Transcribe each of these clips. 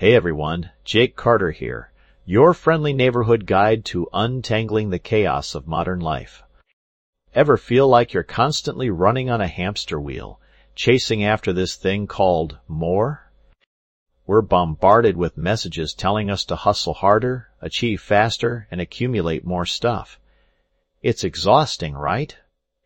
Hey everyone, Jake Carter here, your friendly neighborhood guide to untangling the chaos of modern life. Ever feel like you're constantly running on a hamster wheel, chasing after this thing called more? We're bombarded with messages telling us to hustle harder, achieve faster, and accumulate more stuff. It's exhausting, right?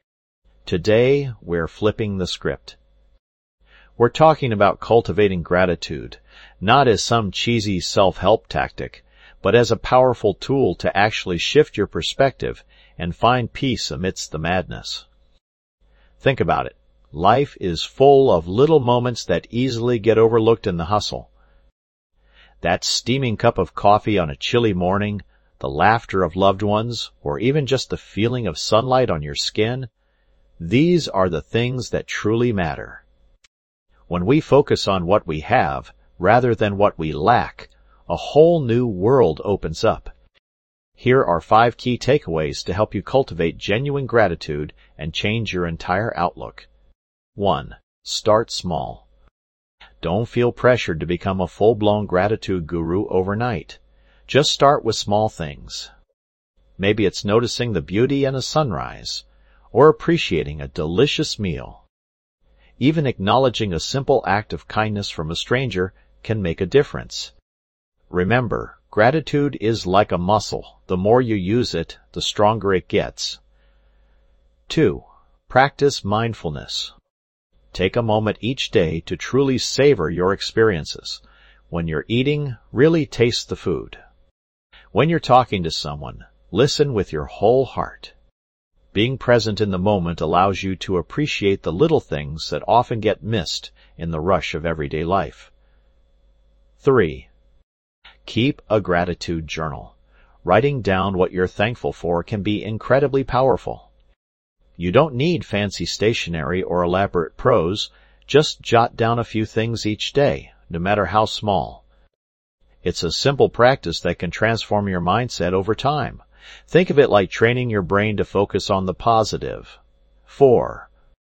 Today, we're flipping the script. We're talking about cultivating gratitude, not as some cheesy self-help tactic, but as a powerful tool to actually shift your perspective and find peace amidst the madness. Think about it. Life is full of little moments that easily get overlooked in the hustle. That steaming cup of coffee on a chilly morning, the laughter of loved ones, or even just the feeling of sunlight on your skin, these are the things that truly matter. When we focus on what we have, rather than what we lack, a whole new world opens up. Here are 5 key takeaways to help you cultivate genuine gratitude and change your entire outlook. 1. Start small. Don't feel pressured to become a full-blown gratitude guru overnight. Just start with small things. Maybe it's noticing the beauty in a sunrise, or appreciating a delicious meal. Even acknowledging a simple act of kindness from a stranger can make a difference. Remember, gratitude is like a muscle. The more you use it, the stronger it gets. 2. Practice mindfulness. Take a moment each day to truly savor your experiences. When you're eating, really taste the food. When you're talking to someone, listen with your whole heart. Being present in the moment allows you to appreciate the little things that often get missed in the rush of everyday life. 3. Keep a gratitude journal. Writing down what you're thankful for can be incredibly powerful. You don't need fancy stationery or elaborate prose. Just jot down a few things each day, no matter how small. It's a simple practice that can transform your mindset over time. Think of it like training your brain to focus on the positive. 4.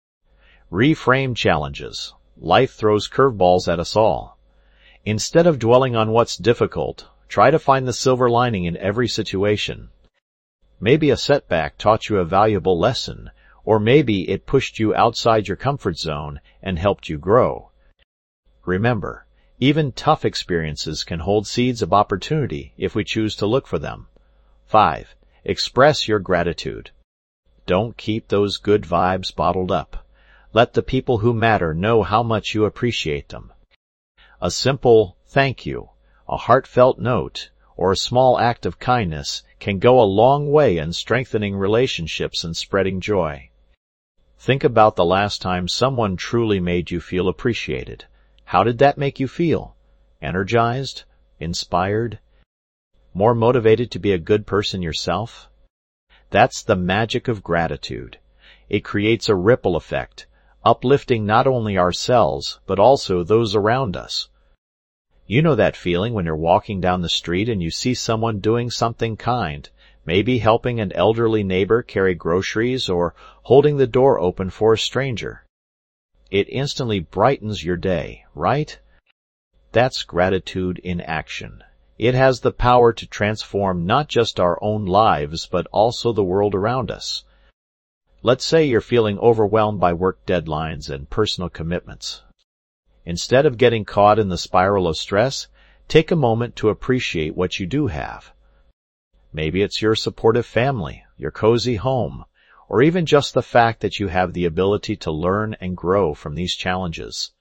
Reframe challenges. Life throws curveballs at us all. Instead of dwelling on what's difficult, try to find the silver lining in every situation. Maybe a setback taught you a valuable lesson, or maybe it pushed you outside your comfort zone and helped you grow. Remember, even tough experiences can hold seeds of opportunity if we choose to look for them. 5. Express your gratitude. Don't keep those good vibes bottled up. Let the people who matter know how much you appreciate them. A simple thank you, a heartfelt note, or a small act of kindness can go a long way in strengthening relationships and spreading joy. Think about the last time someone truly made you feel appreciated. How did that make you feel? Energized? Inspired? More motivated to be a good person yourself? That's the magic of gratitude. It creates a ripple effect, uplifting not only ourselves, but also those around us. You know that feeling when you're walking down the street and you see someone doing something kind, maybe helping an elderly neighbor carry groceries or holding the door open for a stranger. It instantly brightens your day, right? That's gratitude in action. It has the power to transform not just our own lives, but also the world around us. Let's say you're feeling overwhelmed by work deadlines and personal commitments. Instead of getting caught in the spiral of stress, take a moment to appreciate what you do have. Maybe it's your supportive family, your cozy home, or even just the fact that you have the ability to learn and grow from these challenges.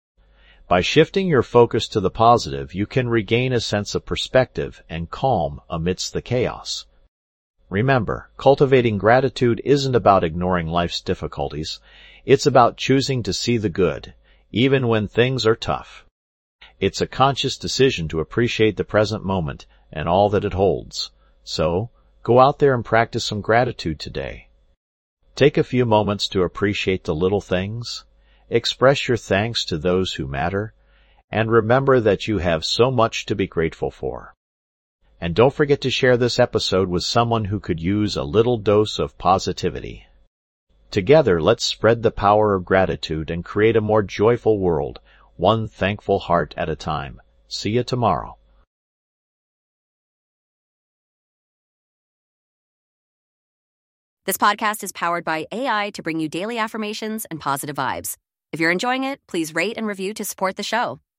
By shifting your focus to the positive, you can regain a sense of perspective and calm amidst the chaos. Remember, cultivating gratitude isn't about ignoring life's difficulties. It's about choosing to see the good, even when things are tough. It's a conscious decision to appreciate the present moment and all that it holds. So, go out there and practice some gratitude today. Take a few moments to appreciate the little things. Express your thanks to those who matter, and remember that you have so much to be grateful for. And don't forget to share this episode with someone who could use a little dose of positivity. Together, let's spread the power of gratitude and create a more joyful world, one thankful heart at a time. See you tomorrow. This podcast is powered by AI to bring you daily affirmations and positive vibes. If you're enjoying it, please rate and review to support the show.